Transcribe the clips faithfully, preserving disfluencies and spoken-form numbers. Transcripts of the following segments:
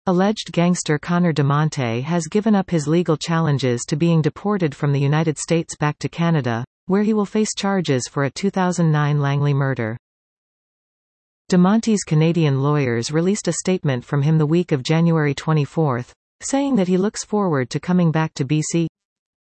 Alleged gangster Connor DeMonte has given up his legal challenges to being deported from the United States back to Canada, where he will face charges for a two thousand nine Langley murder. DeMonte's Canadian lawyers released a statement from him the week of January twenty-fourth, saying that he looks forward to coming back to B C.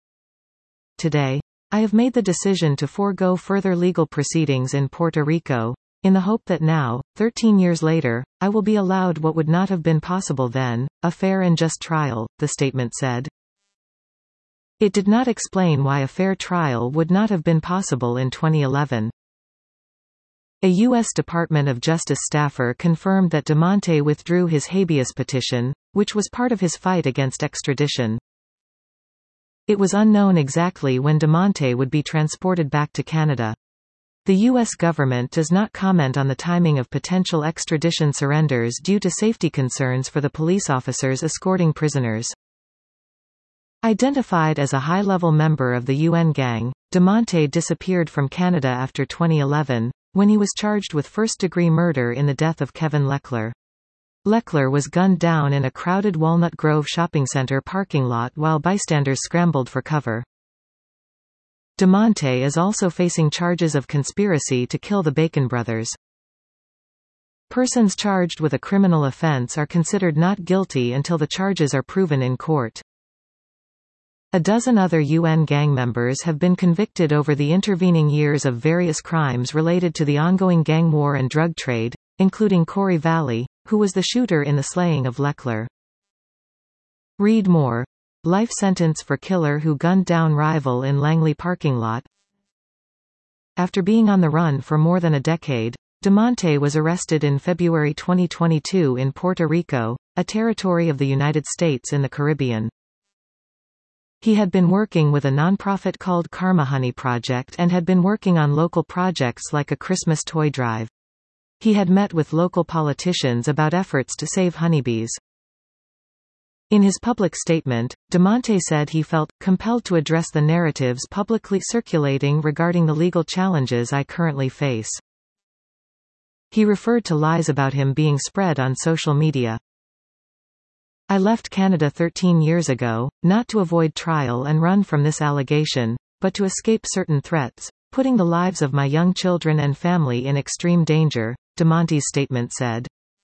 Today, I have made the decision to forego further legal proceedings in Puerto Rico, in the hope that now, thirteen years later, I will be allowed what would not have been possible then, a fair and just trial, the statement said. It did not explain why a fair trial would not have been possible in twenty eleven. A U S Department of Justice staffer confirmed that DeMonte withdrew his habeas petition, which was part of his fight against extradition. It was unknown exactly when DeMonte would be transported back to Canada. The U S government does not comment on the timing of potential extradition surrenders due to safety concerns for the police officers escorting prisoners. Identified as a high-level member of the U N gang, DeMonte disappeared from Canada after twenty eleven, when he was charged with first-degree murder in the death of Kevin Leckler. Leckler was gunned down in a crowded Walnut Grove shopping center parking lot while bystanders scrambled for cover. DeMonte is also facing charges of conspiracy to kill the Bacon brothers. Persons charged with a criminal offense are considered not guilty until the charges are proven in court. A dozen other U N gang members have been convicted over the intervening years of various crimes related to the ongoing gang war and drug trade, including Corey Valley, who was the shooter in the slaying of Leckler. Read more. Life sentence for killer who gunned down rival in Langley parking lot. After being on the run for more than a decade, DeMonte was arrested in February twenty twenty-two in Puerto Rico, a territory of the United States in the Caribbean. He had been working with a nonprofit called Karma Honey Project and had been working on local projects like a Christmas toy drive. He had met with local politicians about efforts to save honeybees. In his public statement, DeMonte said he felt compelled to address the narratives publicly circulating regarding the legal challenges I currently face. He referred to lies about him being spread on social media. I left Canada thirteen years ago, not to avoid trial and run from this allegation, but to escape certain threats, putting the lives of my young children and family in extreme danger, DeMonte's statement said.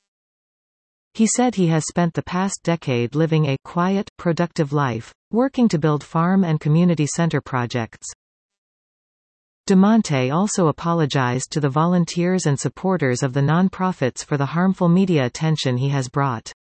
He said he has spent the past decade living a quiet, productive life, working to build farm and community center projects. DeMonte also apologized to the volunteers and supporters of the nonprofits for the harmful media attention he has brought.